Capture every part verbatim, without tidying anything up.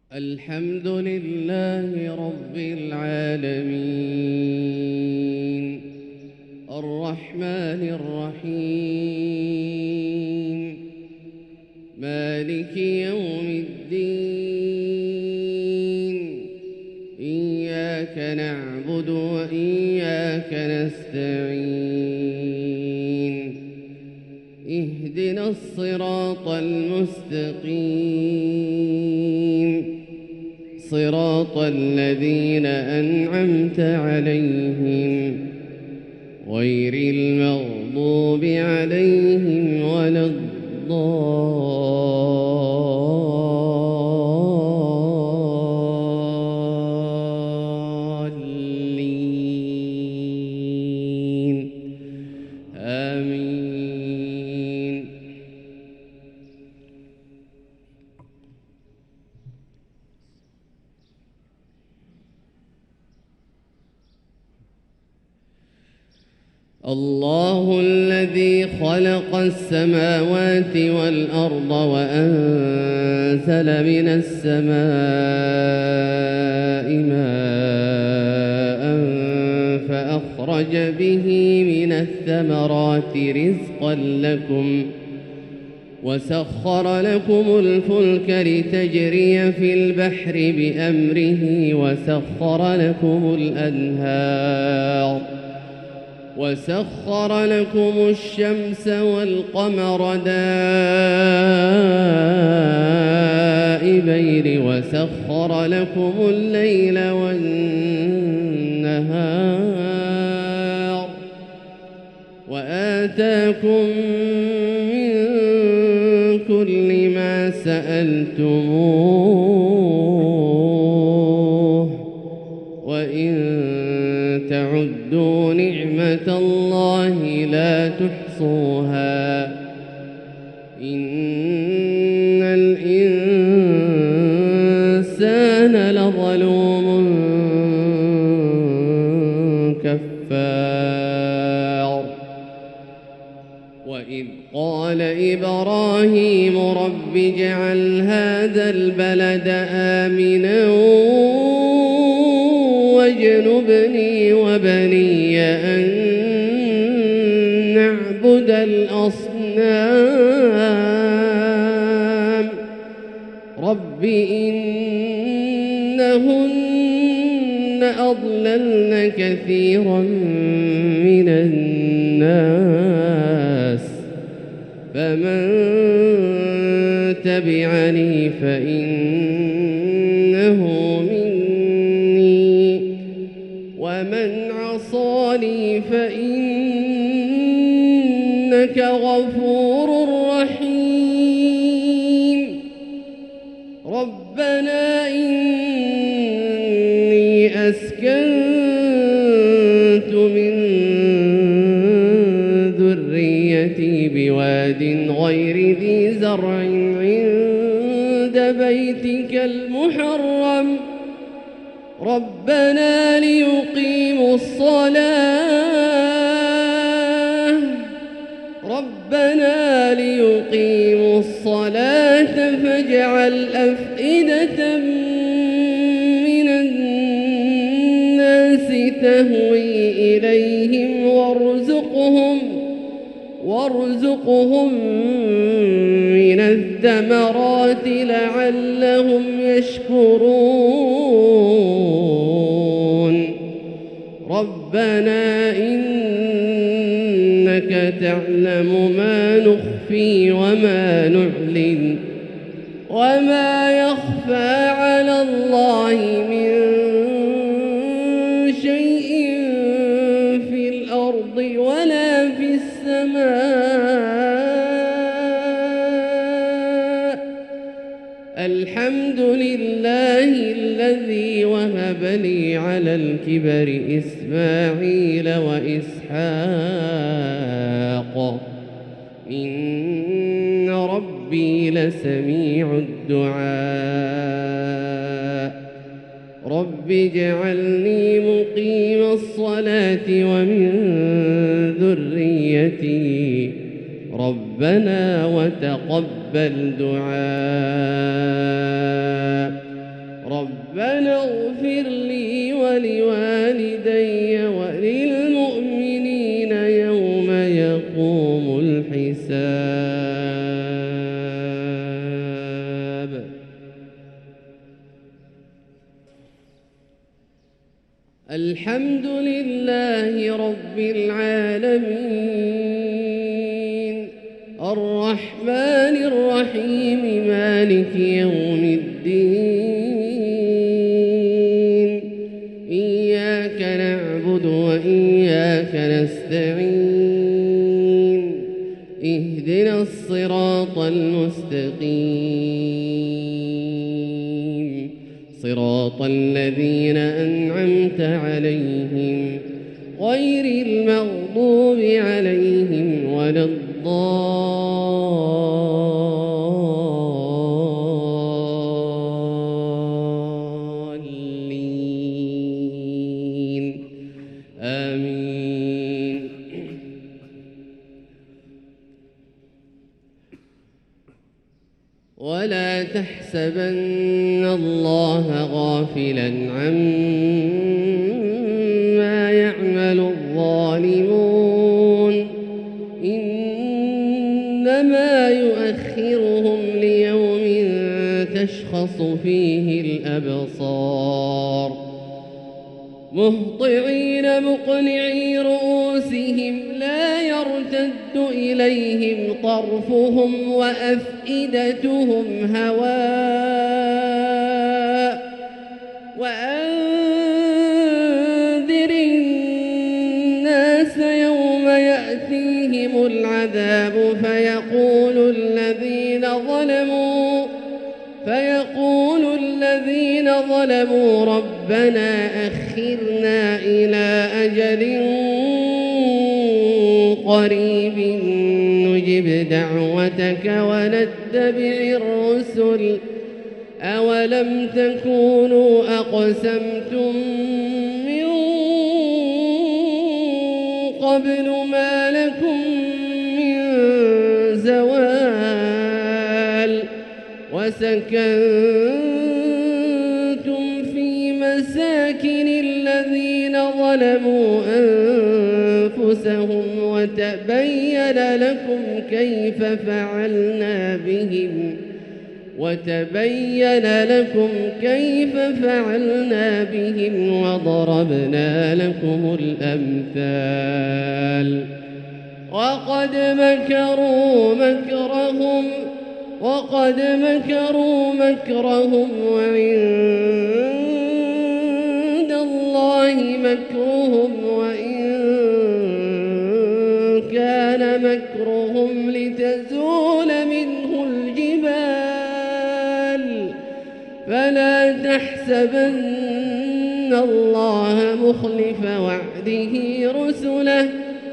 الحمد لله رب العالمين الرحمن الرحيم مالك يوم الدين إياك نعبد وإياك نستعين اهدنا الصراط المستقيم صراط الذين أنعمت عليهم غير المغضوب عليهم ولا الضالين آمين. الله الذي خلق السماوات والأرض وأنزل من السماء ماء فأخرج به من الثمرات رزقا لكم وسخر لكم الفلك لتجري في البحر بأمره وسخر لكم الأنهار وسخر لكم الشمس والقمر دائبين وسخر لكم الليل والنهار وآتاكم من كل ما سألتموه وإن تعدوا نعمة الله لا تحصوها إن الإنسان لظلوم كفار. وإذ قال إبراهيم رب اجعل هذا البلد آمنا واجنبني وبني أن نعبد الأصنام رب إنهن أضللن كثيرا من الناس فمن تبعني فإنه مني ومن عصاني فإنك غفور رحيم. ربنا إني أسكنت من ذريتي بواد غير ذي زرع عند بيتك المحرم ربنا ليقيموا الصلاة ربنا ليقيموا الصلاة فاجعل أفئدة من الناس تهوي إليهم وارزقهم وارزقهم من الثمرات لعلهم يشكرون. ربنا إنك تعلم ما نخفي وما نعلن وما يخفى على الله من شيء في الأرض ولا في السماء. الحمد لله الذي وهب لي على الكبر إسماعيل وإسحاق إن ربي لسميع الدعاء. رب اجعلني مقيم الصلاة ومن ذريتي ربنا وتقبل دعاء. الحمد لله رب العالمين الرحمن الرحيم مالك يوم الدين إياك نعبد وإياك نستعين اهدنا الصراط المستقيم صراط الذين أنعمت عليهم غير المغضوب عليهم ولا الضالين آمين. ولا تحسبن الله غافلا عما يعمل الظالمون إنما يؤخرهم ليوم تشخص فيه الأبصار مهطعين مقنعي رؤوسهم لا يرتد إليهم طرفهم وأفئدتهم هواء وأنذر الناس يوم يأتيهم العذاب فيقول الذين ظلموا فيقول الذين ظلموا ربنا أخرنا إلى أجل قريب نجب دعوتك ونتبع الرسل أولم تكونوا أقسمتم من قبل ما لكم من زوال وسكنتم في مساكن الذين ظلموا أنفسهم وتبين لكم كيف فعلنا بهم وتبين لكم كيف فعلنا بهم وضربنا لكم الأمثال وقد مكروا مكرهم وقد مكروا مكرهم وعند الله مكرهم وإن كان مكرهم لتزول منه الجبال فلا تحسبن الله مخلف وعده رسله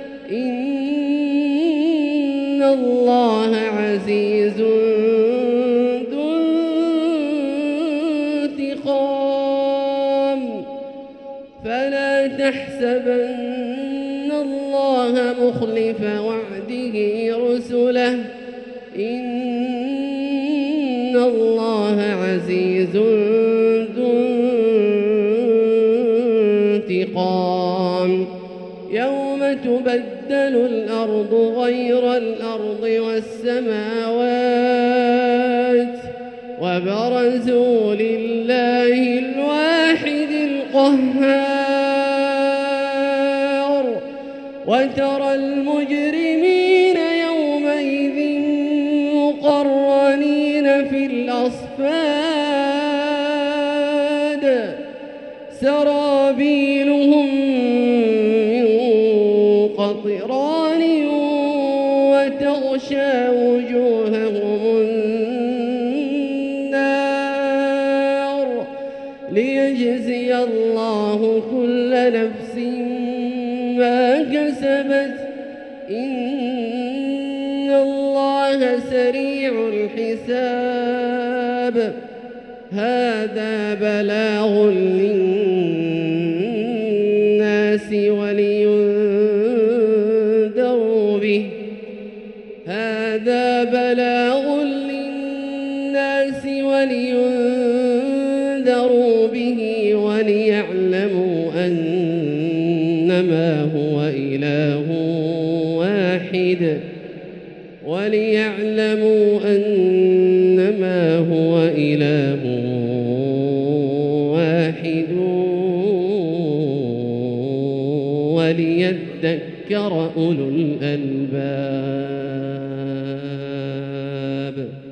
إن الله عزيز ذو انتقام فلا تحسبن الله مخلف وعده رسله إن الله عزيز ذو انتقام يوم تبدل الأرض غير الأرض والسماوات وبرزوا لله الواحد القهار وترى المجرمين يومئذ مقرنين في الأصفاد سرابيلهم قطران وتغشى وجوههم النار ليجزي الله كل نفس ما كسبت إن الله سريع الحساب هذا بلاغ للناس ولينذروا به هذا بلاغ للناس ولينذروا به وليعلموا أنما هو إله واحد وليعلموا أنما هو إله واحد وليذكر أولو الألباب.